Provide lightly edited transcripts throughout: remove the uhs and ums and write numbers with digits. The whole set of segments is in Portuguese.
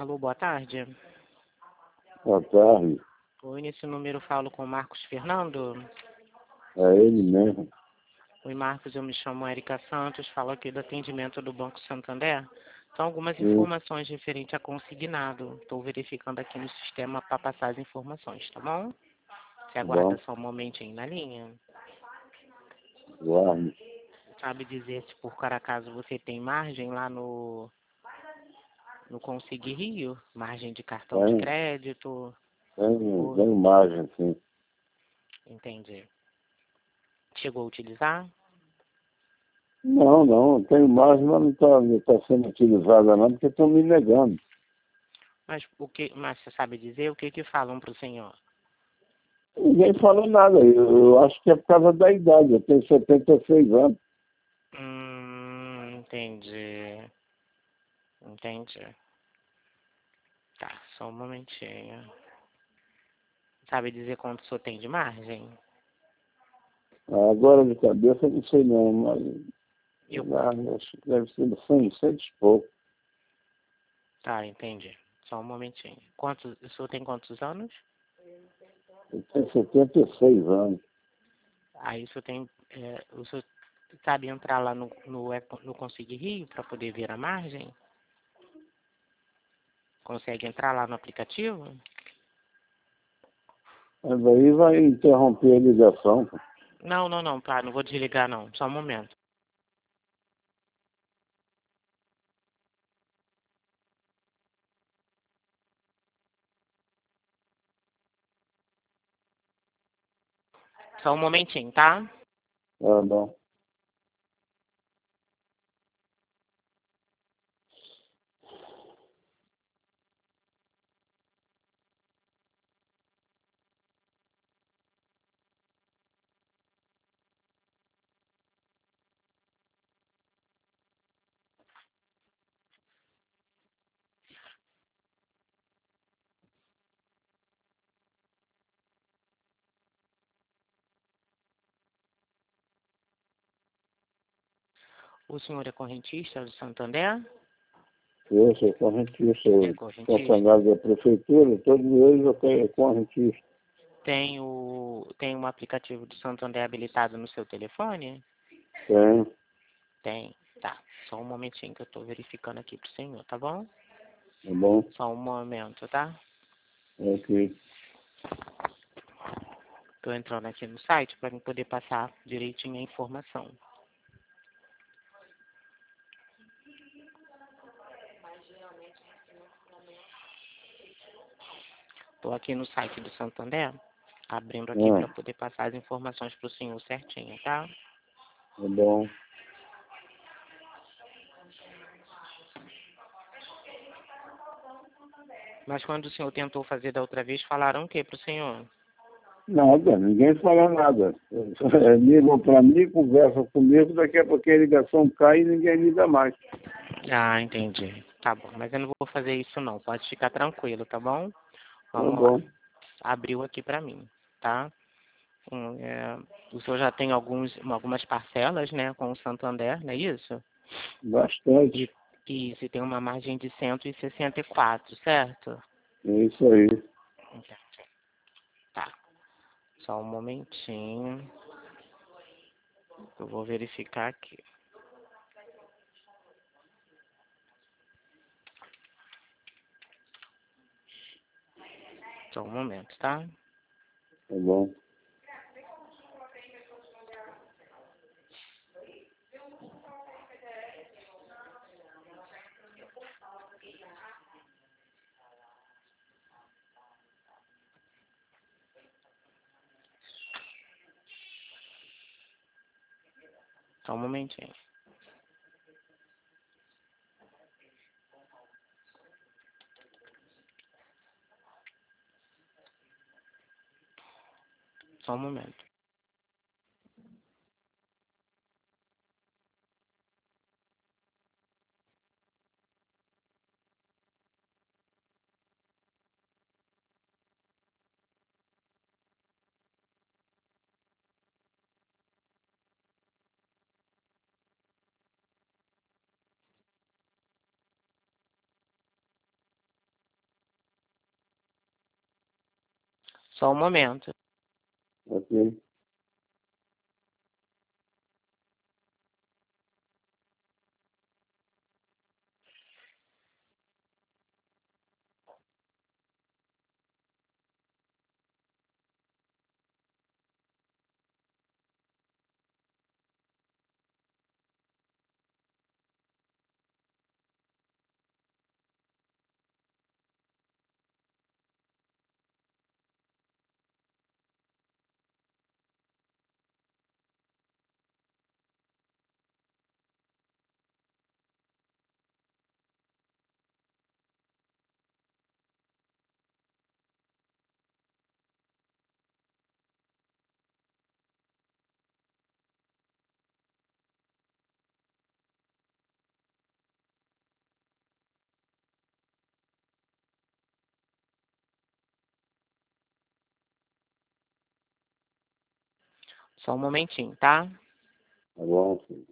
Alô, boa tarde. Boa tarde. Oi, nesse número eu falo com o Marcos Fernando. É ele mesmo. Oi, Marcos, eu me chamo Erika Santos, falo aqui do atendimento do Banco Santander. São algumas Sim. informações referentes a consignado. Estou verificando aqui no sistema para passar as informações, tá bom? Você aguarda Bom, só um momentinho na linha. guarde. Sabe dizer se por acaso você tem margem lá no Consigue Rio? Margem de cartão de Tem, crédito? tem margem, sim. Entendi. Chegou a utilizar? Não tenho margem, mas não tá sendo utilizada não, porque estão me negando. Mas você sabe dizer o que falam para o senhor? Ninguém falou nada. Eu acho que é por causa da idade. Eu tenho 76 anos. Entendi. Entendi. Tá, só um momentinho. Sabe dizer quanto o senhor tem de margem? Agora de cabeça eu não sei não, mas Eu... acho que deve ser 100 e pouco. Tá, entendi. Só um momentinho. O senhor tem quantos anos? Eu tenho 76 anos. Aí o senhor tem... o senhor sabe entrar lá no Consigue Rio para poder ver a margem? Consegue entrar lá no aplicativo? Mas aí vai interromper a ligação. Não, tá, não vou desligar não. Só um momento. Só um momentinho, tá? Tá bom. O senhor é correntista do Santander? Eu sou correntista, É eu correntista. funcionário da prefeitura, todos eles eu tenho correntista. Tem um aplicativo do Santander habilitado no seu telefone? Tem, Tem. Tá. Só um momentinho que eu estou verificando aqui pro senhor, tá bom? tá bom? Só um momento, tá? Ok. Estou entrando aqui no site para poder passar direitinho a informação. Estou aqui no site do Santander, abrindo aqui para poder passar as informações para o senhor certinho, tá? Tá bom. Mas quando o senhor tentou fazer da outra vez, falaram o que para o senhor? Nada, ninguém fala nada. Ligam para mim, conversam comigo, daqui a pouco a ligação cai e ninguém liga mais. Ah, entendi. Tá bom, mas eu não vou fazer isso não. Pode ficar tranquilo, tá bom? Tá Vamos lá. bom. Abriu aqui para mim, tá? O senhor já tem algumas parcelas, né, com o Santander, não é isso? Bastante. E se tem uma margem de 164, certo? É isso aí. Entendi. Tá. Só um momentinho. Eu vou verificar aqui. Só um momento, tá? Tá bom. Só um momentinho. Só um momento. Só um momento. Ok. Só um momentinho, tá? Tá bom, filho.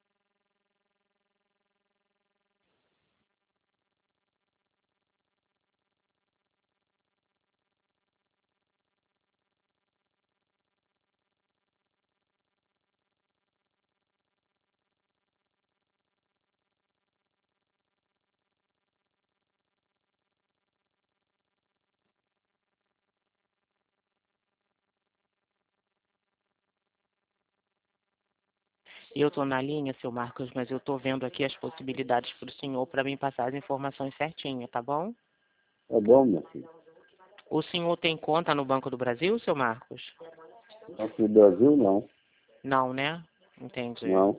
Eu tô na linha, seu Marcos, mas eu tô vendo aqui as possibilidades para o senhor para mim passar as informações certinhas, tá bom? Tá bom, meu filho. O senhor tem conta no Banco do Brasil, seu Marcos? Aqui no Brasil, não. Não, né? Entendi. Não.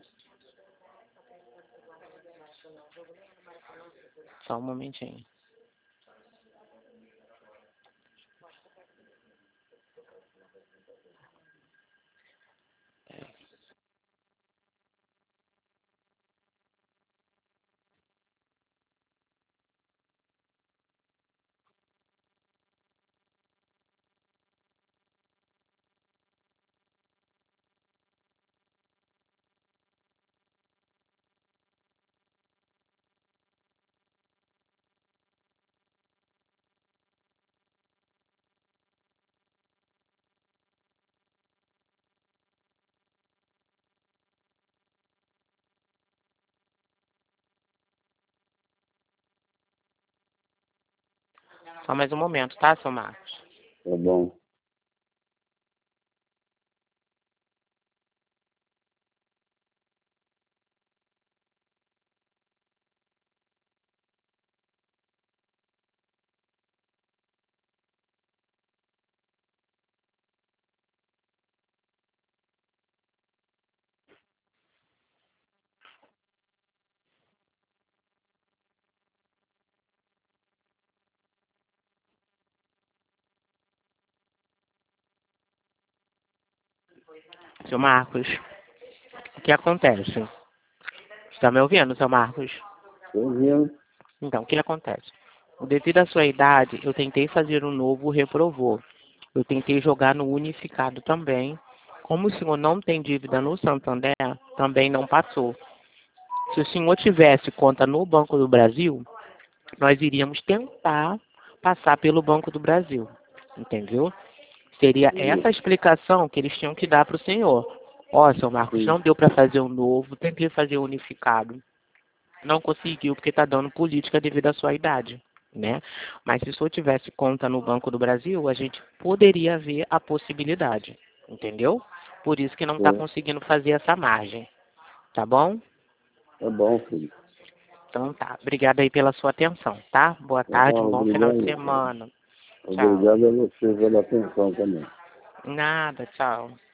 Só um momentinho. Só mais um momento, tá, seu Marcos? Tá bom. Seu Marcos, o que acontece? Está me ouvindo, seu Marcos? Tô vendo. Então, o que acontece? Devido à sua idade, eu tentei fazer um novo reprovou. Eu tentei jogar no unificado também. Como o senhor não tem dívida no Santander, também não passou. Se o senhor tivesse conta no Banco do Brasil, nós iríamos tentar passar pelo Banco do Brasil. Entendeu? Seria essa a explicação que eles tinham que dar para o senhor. Ó, seu Marcos, Sim. não deu para fazer um novo, tentei fazer um unificado. Não conseguiu porque está dando política devido à sua idade, né? Mas se o senhor tivesse conta no Banco do Brasil, a gente poderia ver a possibilidade, entendeu? Por isso que não está É. conseguindo fazer essa margem, tá bom? Tá bom, filho. Então tá. Obrigada aí pela sua atenção, tá? Boa Tá tarde, um bom, bom final obrigado, de meu filho. semana. Tchau. Obrigado a você pela atenção também. Nada, tchau.